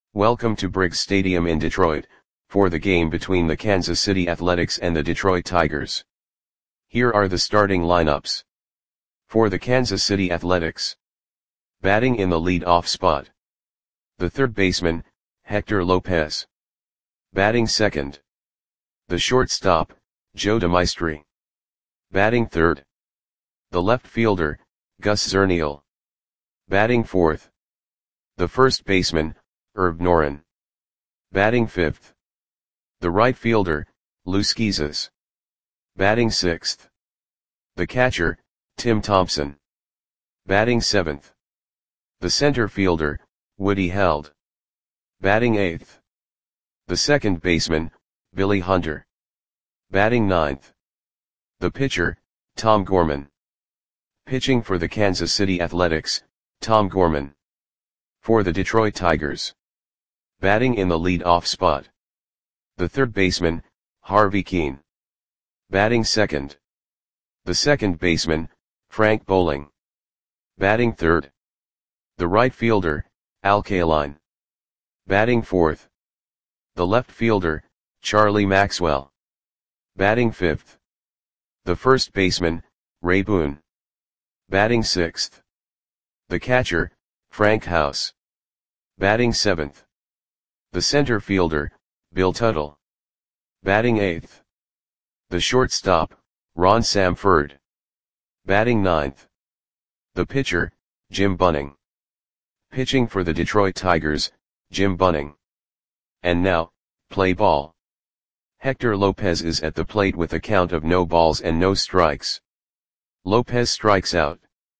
Welcome to Briggs Stadium in Detroit, for the game between the Kansas City Athletics and the Detroit Tigers. Here are the starting lineups. For the Kansas City Athletics. Batting in the lead-off spot. The third baseman, Hector Lopez. Batting second. The shortstop, Joe DeMaestri. Batting third. The left fielder, Gus Zernial. Batting fourth. The first baseman, Herb Noren. Batting fifth. The right fielder, Lou Schizas. Batting sixth. The catcher, Tim Thompson. Batting seventh. The center fielder, Woody Held. Batting eighth. The second baseman, Billy Hunter. Batting ninth. The pitcher, Tom Gorman. Pitching for the Kansas City Athletics, Tom Gorman. For the Detroit Tigers. Batting in the lead-off spot. The third baseman, Harvey Kuenn. Batting second. The second baseman, Frank Bowling. Batting third. The right fielder, Al Kaline. Batting fourth. The left fielder, Charlie Maxwell. Batting fifth. The first baseman, Ray Boone. Batting sixth. The catcher, Frank House. Batting seventh. The center fielder, Bill Tuttle. Batting eighth. The shortstop, Ron Samford. Batting ninth. The pitcher, Jim Bunning. Pitching for the Detroit Tigers, Jim Bunning. And now, play ball. Hector Lopez is at the plate with a count of no balls and no strikes. Lopez strikes out.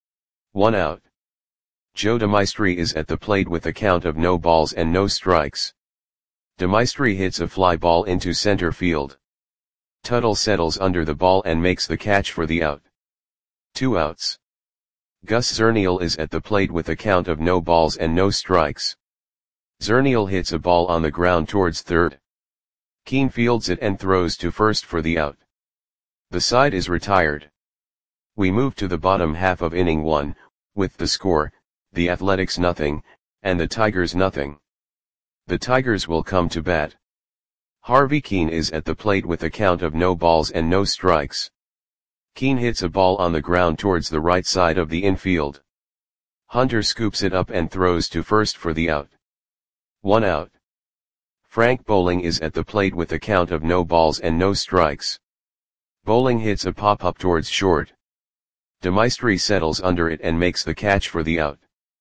1 out. Joe DeMaestri is at the plate with a count of no balls and no strikes. DeMaestri hits a fly ball into center field. Tuttle settles under the ball and makes the catch for the out. 2 outs. Gus Zernial is at the plate with a count of no balls and no strikes. Zernial hits a ball on the ground towards third. Kuenn fields it and throws to first for the out. The side is retired. We move to the bottom half of inning 1, with the score, the Athletics 0, and the Tigers 0. The Tigers will come to bat. Harvey Kuenn is at the plate with a count of no balls and no strikes. Kuenn hits a ball on the ground towards the right side of the infield. Hunter scoops it up and throws to first for the out. 1 out. Frank Bowling is at the plate with a count of no balls and no strikes. Bowling hits a pop-up towards short. DeMaestri settles under it and makes the catch for the out.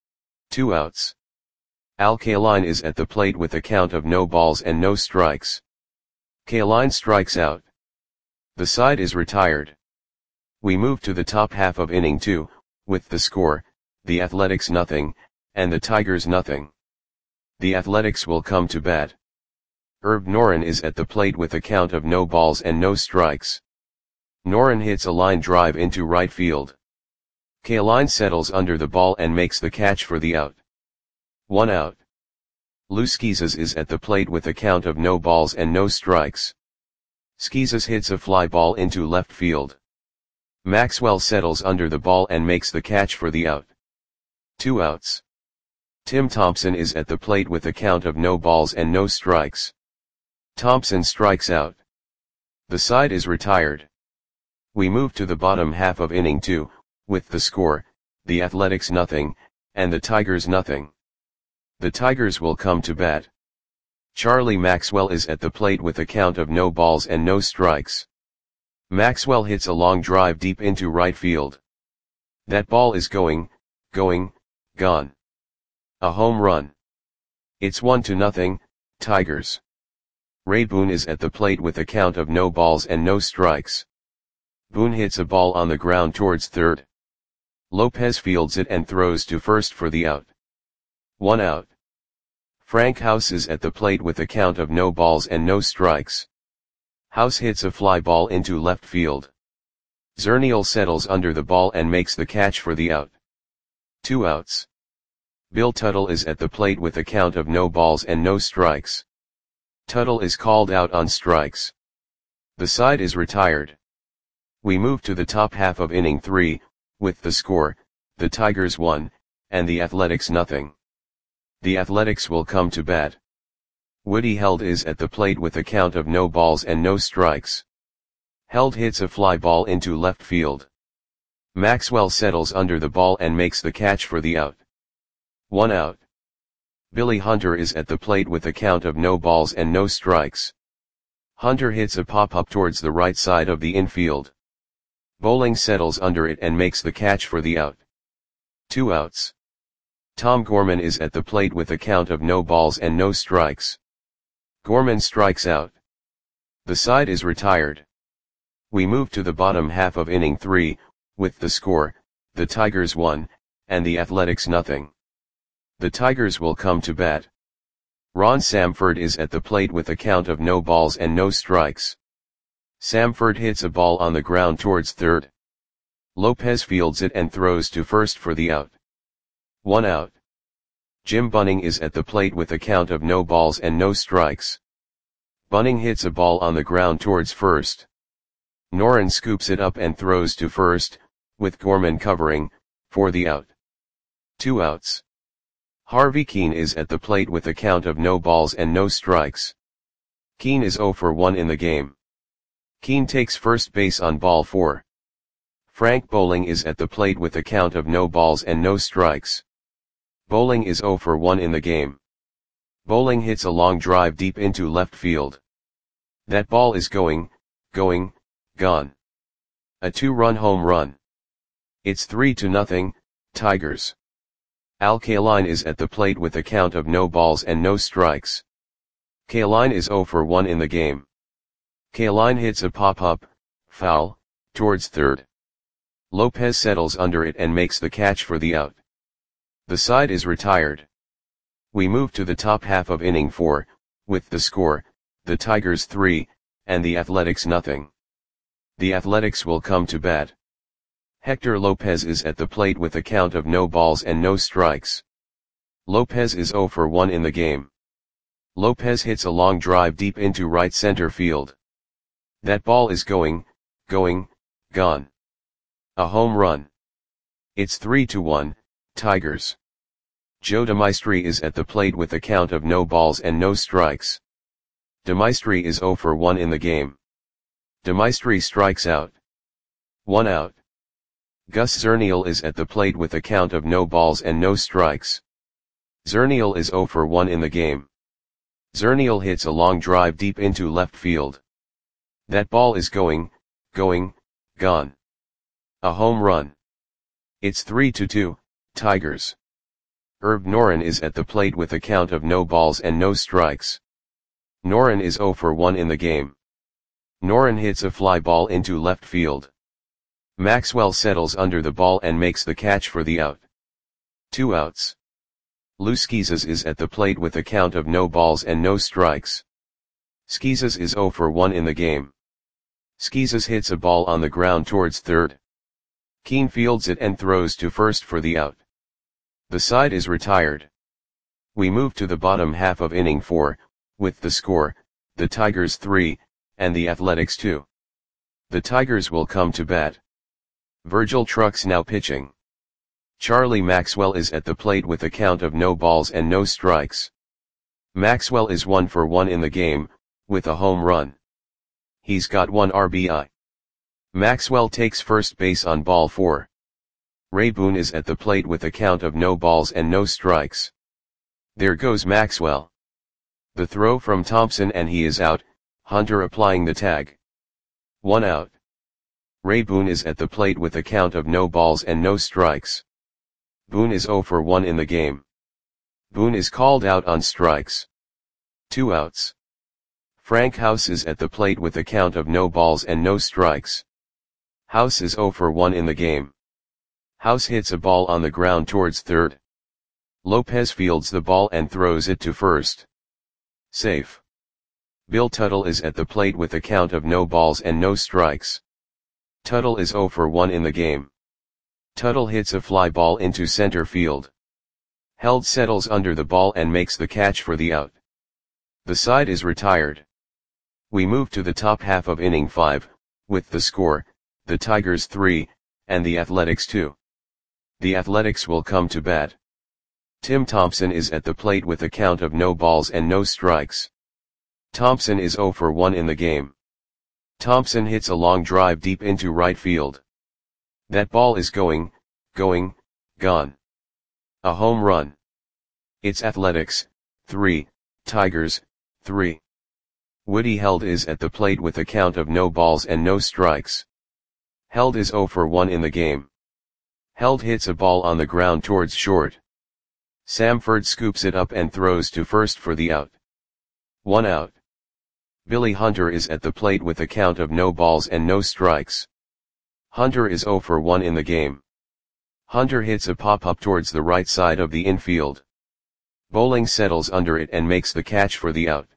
2 outs. Al Kaline is at the plate with a count of no balls and no strikes. Kaline strikes out. The side is retired. We move to the top half of inning 2, with the score, the Athletics 0, and the Tigers 0. The Athletics will come to bat. Herb Noren is at the plate with a count of no balls and no strikes. Noren hits a line drive into right field. Kaline settles under the ball and makes the catch for the out. 1 out. Lou Schizas is at the plate with a count of no balls and no strikes. Schizas hits a fly ball into left field. Maxwell settles under the ball and makes the catch for the out. 2 outs. Tim Thompson is at the plate with a count of no balls and no strikes. Thompson strikes out. The side is retired. We move to the bottom half of inning 2, with the score, the Athletics 0, and the Tigers 0. The Tigers will come to bat. Charlie Maxwell is at the plate with a count of no balls and no strikes. Maxwell hits a long drive deep into right field. That ball is gone. A home run. It's 1-0, Tigers. Ray Boone is at the plate with a count of no balls and no strikes. Boone hits a ball on the ground towards third. Lopez fields it and throws to first for the out. 1 out. Frank House is at the plate with a count of no balls and no strikes. House hits a fly ball into left field. Zernial settles under the ball and makes the catch for the out. 2 outs. Bill Tuttle is at the plate with a count of no balls and no strikes. Tuttle is called out on strikes. The side is retired. We move to the top half of inning 3, with the score, the Tigers 1, and the Athletics 0. The Athletics will come to bat. Woody Held is at the plate with a count of no balls and no strikes. Held hits a fly ball into left field. Maxwell settles under the ball and makes the catch for the out. 1 out. Billy Hunter is at the plate with a count of no balls and no strikes. Hunter hits a pop-up towards the right side of the infield. Bowling settles under it and makes the catch for the out. 2 outs. Tom Gorman is at the plate with a count of no balls and no strikes. Gorman strikes out. The side is retired. We move to the bottom half of inning 3, with the score, the Tigers 1, and the Athletics nothing. The Tigers will come to bat. Ron Samford is at the plate with a count of no balls and no strikes. Samford hits a ball on the ground towards third. Lopez fields it and throws to first for the out. 1 out. Jim Bunning is at the plate with a count of no balls and no strikes. Bunning hits a ball on the ground towards first. Noren scoops it up and throws to first, with Gorman covering, for the out. 2 outs. Harvey Keene is at the plate with a count of no balls and no strikes. Keene is 0 for 1 in the game. Keene takes first base on ball 4. Frank Bowling is at the plate with a count of no balls and no strikes. Bowling is 0 for 1 in the game. Bowling hits a long drive deep into left field. That ball is gone. A 2-run home run. It's 3-0, Tigers. Al Kaline is at the plate with a count of no balls and no strikes. Kaline is 0 for 1 in the game. Kaline hits a pop-up, foul, towards third. Lopez settles under it and makes the catch for the out. The side is retired. We move to the top half of inning 4, with the score, the Tigers 3, and the Athletics nothing. The Athletics will come to bat. Hector Lopez is at the plate with a count of no balls and no strikes. Lopez is 0 for 1 in the game. Lopez hits a long drive deep into right center field. That ball is gone. A home run. It's 3-1, Tigers. Joe DeMaestri is at the plate with a count of no balls and no strikes. DeMaestri is 0 for 1 in the game. DeMaestri strikes out. 1 out. Gus Zernial is at the plate with a count of no balls and no strikes. Zernial is 0 for 1 in the game. Zernial hits a long drive deep into left field. That ball is gone. A home run. It's 3-2, Tigers. Herb Noren is at the plate with a count of no balls and no strikes. Noren is 0 for 1 in the game. Noren hits a fly ball into left field. Maxwell settles under the ball and makes the catch for the out. 2 outs. Lou Schizas is at the plate with a count of no balls and no strikes. Schizas is 0 for 1 in the game. Schizas hits a ball on the ground towards third. Keene fields it and throws to first for the out. The side is retired. We move to the bottom half of inning 4, with the score, the Tigers 3, and the Athletics 2. The Tigers will come to bat. Virgil Trucks now pitching. Charlie Maxwell is at the plate with a count of no balls and no strikes. Maxwell is 1 for 1 in the game, with a home run. He's got 1 RBI. Maxwell takes first base on ball 4. Ray Boone is at the plate with a count of no balls and no strikes. There goes Maxwell. The throw from Thompson and he is out, Hunter applying the tag. 1 out. Ray Boone is at the plate with a count of no balls and no strikes. Boone is 0 for 1 in the game. Boone is called out on strikes. 2 outs. Frank House is at the plate with a count of no balls and no strikes. House is 0 for 1 in the game. House hits a ball on the ground towards third. Lopez fields the ball and throws it to first. Safe. Bill Tuttle is at the plate with a count of no balls and no strikes. Tuttle is 0 for 1 in the game. Tuttle hits a fly ball into center field. Held settles under the ball and makes the catch for the out. The side is retired. We move to the top half of inning 5, with the score, the Tigers 3, and the Athletics 2. The Athletics will come to bat. Tim Thompson is at the plate with a count of no balls and no strikes. Thompson is 0 for 1 in the game. Thompson hits a long drive deep into right field. That ball is gone. A home run. It's Athletics, 3, Tigers, 3. Woody Held is at the plate with a count of no balls and no strikes. Held is 0 for 1 in the game. Held hits a ball on the ground towards short. Samford scoops it up and throws to first for the out. 1 out. Billy Hunter is at the plate with a count of no balls and no strikes. Hunter is 0 for 1 in the game. Hunter hits a pop-up towards the right side of the infield. Bowling settles under it and makes the catch for the out.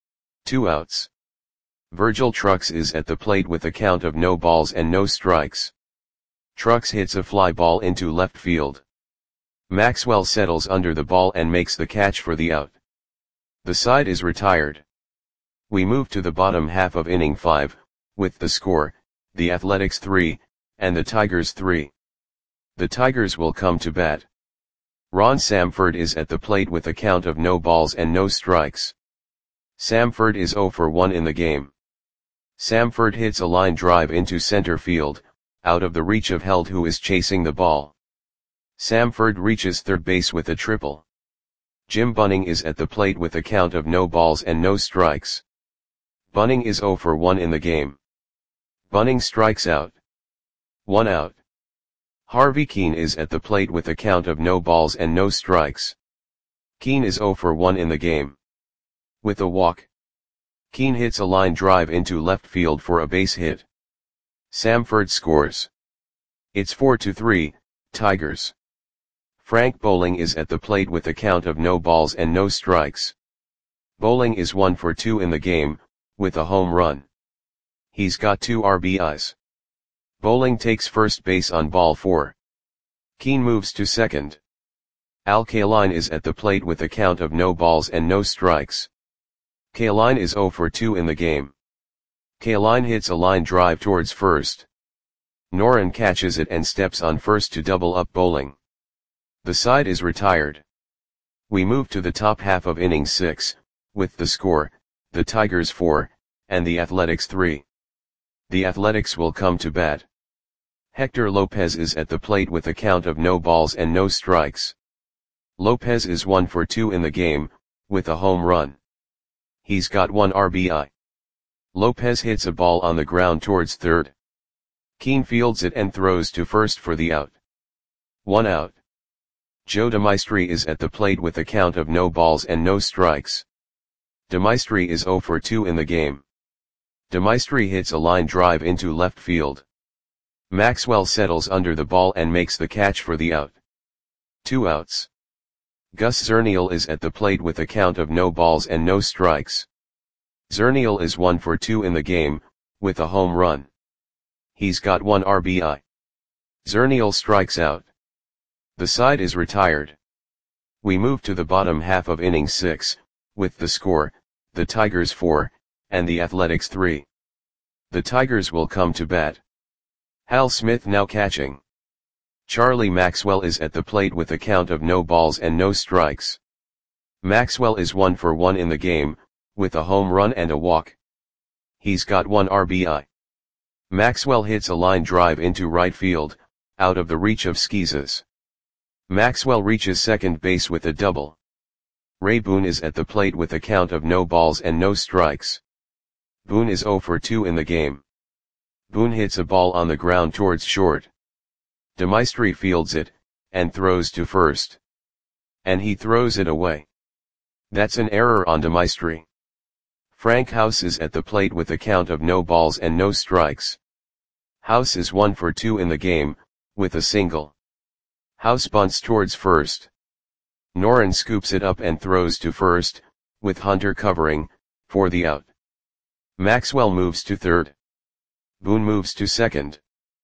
2 outs. Virgil Trucks is at the plate with a count of no balls and no strikes. Trucks hits a fly ball into left field. Maxwell settles under the ball and makes the catch for the out. The side is retired. We move to the bottom half of inning 5, with the score, the Athletics 3, and the Tigers 3. The Tigers will come to bat. Ron Samford is at the plate with a count of no balls and no strikes. Samford is 0 for 1 in the game. Samford hits a line drive into center field, out of the reach of Held, who is chasing the ball. Samford reaches third base with a triple. Jim Bunning is at the plate with a count of no balls and no strikes. Bunning is 0 for 1 in the game. Bunning strikes out. 1 out. Harvey Keene is at the plate with a count of no balls and no strikes. Keene is 0 for 1 in the game. With a walk. Keene hits a line drive into left field for a base hit. Samford scores. It's 4-3, Tigers. Frank Bowling is at the plate with a count of no balls and no strikes. Bowling is 1 for 2 in the game, with a home run. He's got 2 RBIs. Bowling takes first base on ball 4. Keene moves to second. Al Kaline is at the plate with a count of no balls and no strikes. Kaline is 0 for 2 in the game. Kaline hits a line drive towards first. Noren catches it and steps on first to double up Bowling. The side is retired. We move to the top half of inning 6, with the score, the Tigers 4, and the Athletics 3. The Athletics will come to bat. Hector Lopez is at the plate with a count of no balls and no strikes. Lopez is 1 for 2 in the game, with a home run. He's got 1 RBI. Lopez hits a ball on the ground towards third. Keene fields it and throws to first for the out. 1 out. Joe DeMaestri is at the plate with a count of no balls and no strikes. DeMaestri is 0 for 2 in the game. DeMaestri hits a line drive into left field. Maxwell settles under the ball and makes the catch for the out. 2 outs. Gus Zernial is at the plate with a count of no balls and no strikes. Zernial is 1 for 2 in the game, with a home run. He's got 1 RBI. Zernial strikes out. The side is retired. We move to the bottom half of inning 6, with the score, the Tigers 4, and the Athletics 3. The Tigers will come to bat. Hal Smith now catching. Charlie Maxwell is at the plate with a count of no balls and no strikes. Maxwell is 1 for 1 in the game, with a home run and a walk. He's got 1 RBI. Maxwell hits a line drive into right field, out of the reach of Skeezes. Maxwell reaches second base with a double. Ray Boone is at the plate with a count of no balls and no strikes. Boone is 0 for 2 in the game. Boone hits a ball on the ground towards short. DeMaestri fields it, and throws to first. And he throws it away. That's an error on DeMaestri. Frank House is at the plate with a count of no balls and no strikes. House is 1 for 2 in the game, with a single. House bunts towards first. Noren scoops it up and throws to first, with Hunter covering, for the out. Maxwell moves to third. Boone moves to second.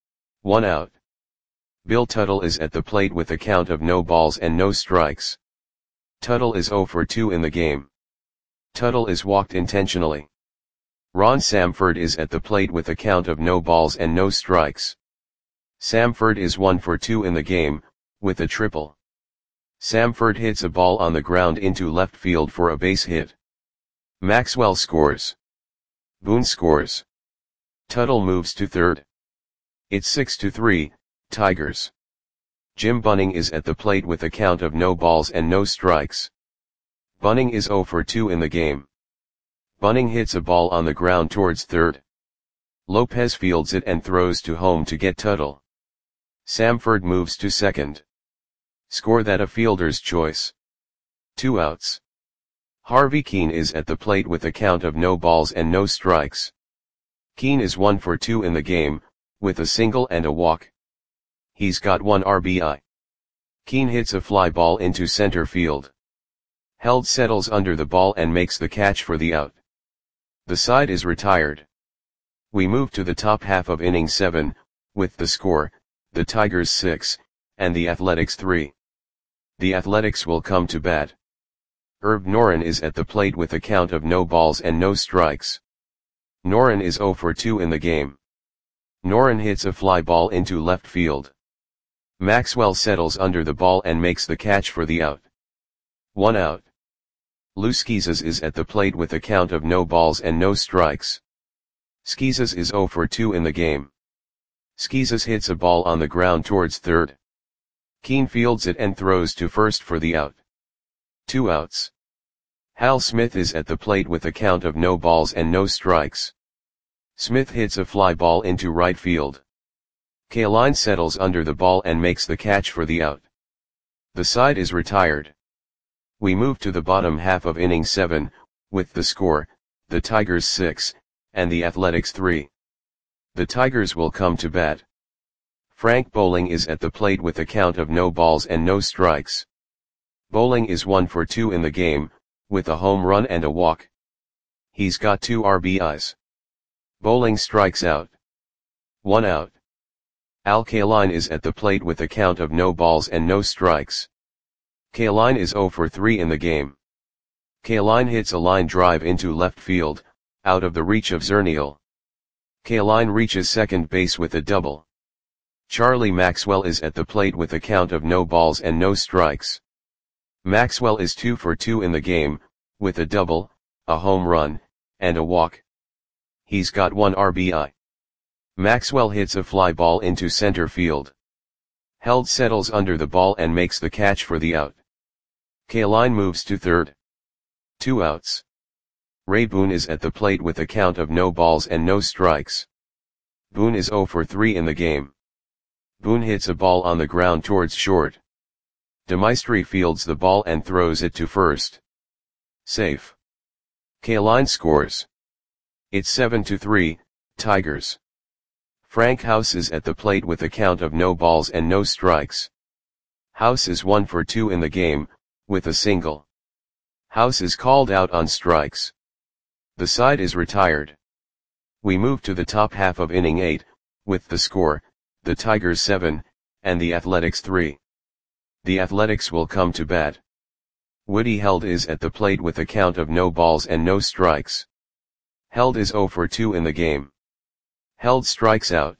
1 out. Bill Tuttle is at the plate with a count of no balls and no strikes. Tuttle is 0 for 2 in the game. Tuttle is walked intentionally. Ron Samford is at the plate with a count of no balls and no strikes. Samford is 1 for 2 in the game, with a triple. Samford hits a ball on the ground into left field for a base hit. Maxwell scores. Boone scores. Tuttle moves to third. It's 6-3, Tigers. Jim Bunning is at the plate with a count of no balls and no strikes. Bunning is 0 for 2 in the game. Bunning hits a ball on the ground towards third. Lopez fields it and throws to home to get Tuttle. Samford moves to second. Score that a fielder's choice. 2 outs. Harvey Keene is at the plate with a count of no balls and no strikes. Keene is 1 for 2 in the game, with a single and a walk. He's got 1 RBI. Keene hits a fly ball into center field. Held settles under the ball and makes the catch for the out. The side is retired. We move to the top half of inning 7, with the score, the Tigers 6, and the Athletics 3. The Athletics will come to bat. Herb Noren is at the plate with a count of no balls and no strikes. Noren is 0 for 2 in the game. Noren hits a fly ball into left field. Maxwell settles under the ball and makes the catch for the out. 1 out. Lou Schizas is at the plate with a count of no balls and no strikes. Schizas is 0 for 2 in the game. Schizas hits a ball on the ground towards third. Keene fields it and throws to first for the out. 2 outs. Hal Smith is at the plate with a count of no balls and no strikes. Smith hits a fly ball into right field. Kaline settles under the ball and makes the catch for the out. The side is retired. We move to the bottom half of inning 7, with the score, the Tigers 6, and the Athletics 3. The Tigers will come to bat. Frank Bowling is at the plate with a count of no balls and no strikes. Bowling is 1 for 2 in the game, with a home run and a walk. He's got 2 RBIs. Bowling strikes out. 1 out. Al Kaline is at the plate with a count of no balls and no strikes. Kaline is 0 for 3 in the game. Kaline hits a line drive into left field, out of the reach of Zernial. Kaline reaches second base with a double. Charlie Maxwell is at the plate with a count of no balls and no strikes. Maxwell is 2 for 2 in the game, with a double, a home run, and a walk. He's got 1 RBI. Maxwell hits a fly ball into center field. Held settles under the ball and makes the catch for the out. Kaline moves to third. 2 outs. Ray Boone is at the plate with a count of no balls and no strikes. Boone is 0 for 3 in the game. Boone hits a ball on the ground towards short. DeMaestri fields the ball and throws it to first. Safe. Kaline scores. It's 7-3, Tigers. Frank House is at the plate with a count of no balls and no strikes. House is 1 for 2 in the game, with a single. House is called out on strikes. The side is retired. We move to the top half of inning 8, with the score, the Tigers 7, and the Athletics 3. The Athletics will come to bat. Woody Held is at the plate with a count of no balls and no strikes. Held is 0 for 2 in the game. Held strikes out.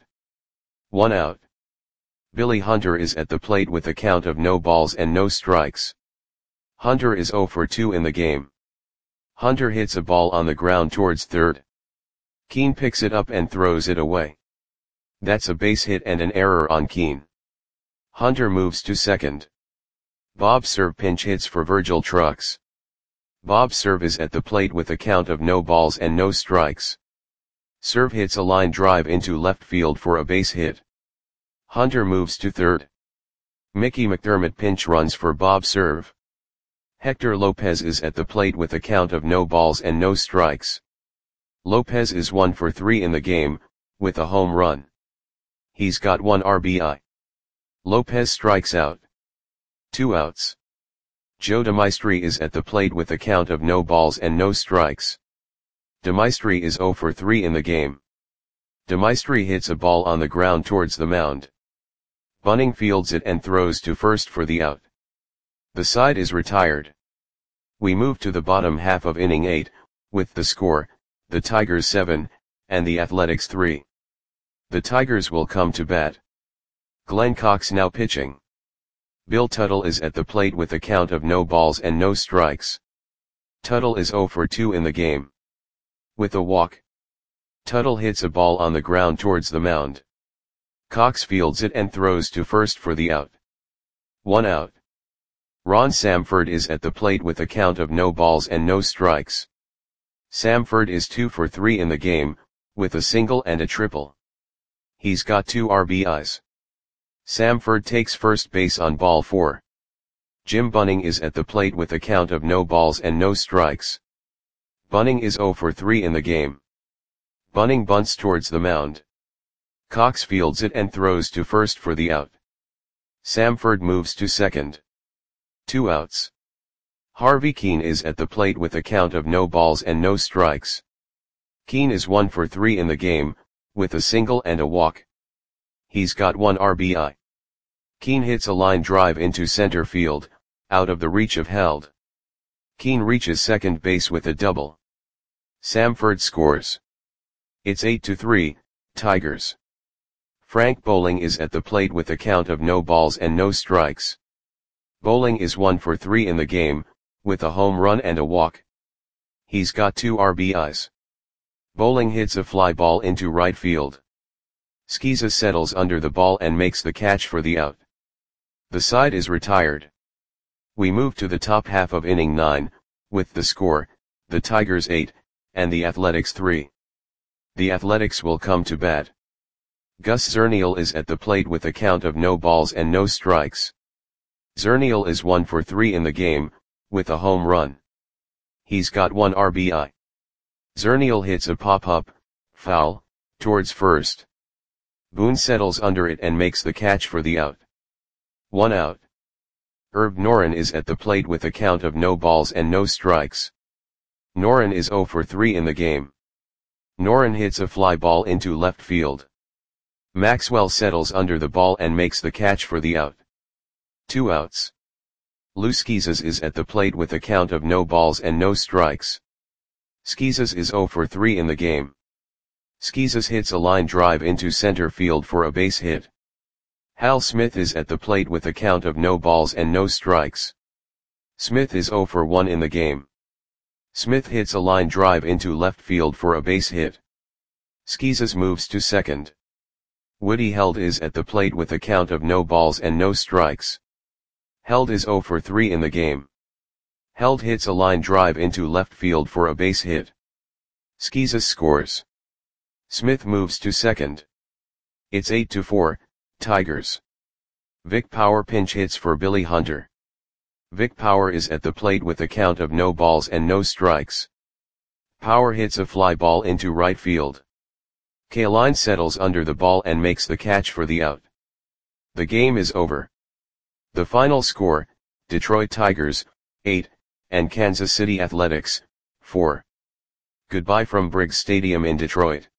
1 out. Billy Hunter is at the plate with a count of no balls and no strikes. Hunter is 0 for 2 in the game. Hunter hits a ball on the ground towards third. Keene picks it up and throws it away. That's a base hit and an error on Keene. Hunter moves to second. Bob Cerv pinch hits for Virgil Trucks. Bob Cerv is at the plate with a count of no balls and no strikes. Cerv hits a line drive into left field for a base hit. Hunter moves to third. Mickey McDermott pinch runs for Bob Cerv. Hector Lopez is at the plate with a count of no balls and no strikes. Lopez is 1 for 3 in the game, with a home run. He's got 1 RBI. Lopez strikes out. 2 outs. Joe DeMaestri is at the plate with a count of no balls and no strikes. DeMaestri is 0 for 3 in the game. DeMaestri hits a ball on the ground towards the mound. Bunning fields it and throws to first for the out. The side is retired. We move to the bottom half of inning 8, with the score, the Tigers 7, and the Athletics 3. The Tigers will come to bat. Glenn Cox now pitching. Bill Tuttle is at the plate with a count of no balls and no strikes. Tuttle is 0 for 2 in the game. With a walk, Tuttle hits a ball on the ground towards the mound. Cox fields it and throws to first for the out. 1 out. Ron Samford is at the plate with a count of no balls and no strikes. Samford is 2 for 3 in the game, with a single and a triple. He's got 2 RBIs. Samford takes first base on ball 4. Jim Bunning is at the plate with a count of no balls and no strikes. Bunning is 0 for 3 in the game. Bunning bunts towards the mound. Cox fields it and throws to first for the out. Samford moves to second. 2 outs. Harvey Keene is at the plate with a count of no balls and no strikes. Keene is 1 for 3 in the game, with a single and a walk. He's got 1 RBI. Keene hits a line drive into center field, out of the reach of Held. Keene reaches second base with a double. Samford scores. It's 8-3, Tigers. Frank Bowling is at the plate with a count of no balls and no strikes. Bowling is 1 for 3 in the game, with a home run and a walk. He's got 2 RBIs. Bowling hits a fly ball into right field. Skeeza settles under the ball and makes the catch for the out. The side is retired. We move to the top half of inning 9, with the score, the Tigers 8, and the Athletics 3. The Athletics will come to bat. Gus Zernial is at the plate with a count of no balls and no strikes. Zernial is 1 for 3 in the game, with a home run. He's got 1 RBI. Zernial hits a pop-up, foul, towards first. Boone settles under it and makes the catch for the out. 1 out. Herb Noren is at the plate with a count of no balls and no strikes. Noren is 0 for 3 in the game. Noren hits a fly ball into left field. Maxwell settles under the ball and makes the catch for the out. 2 outs. Lou Skeezas is at the plate with a count of no balls and no strikes. Skeezas is 0 for 3 in the game. Skeezas hits a line drive into center field for a base hit. Hal Smith is at the plate with a count of no balls and no strikes. Smith is 0 for 1 in the game. Smith hits a line drive into left field for a base hit. Skeezas moves to second. Woody Held is at the plate with a count of no balls and no strikes. Held is 0 for 3 in the game. Held hits a line drive into left field for a base hit. Skeezas scores. Smith moves to second. It's 8-4, Tigers. Vic Power pinch hits for Billy Hunter. Vic Power is at the plate with a count of no balls and no strikes. Power hits a fly ball into right field. Kaline settles under the ball and makes the catch for the out. The game is over. The final score, Detroit Tigers, 8, and Kansas City Athletics, 4. Goodbye from Briggs Stadium in Detroit.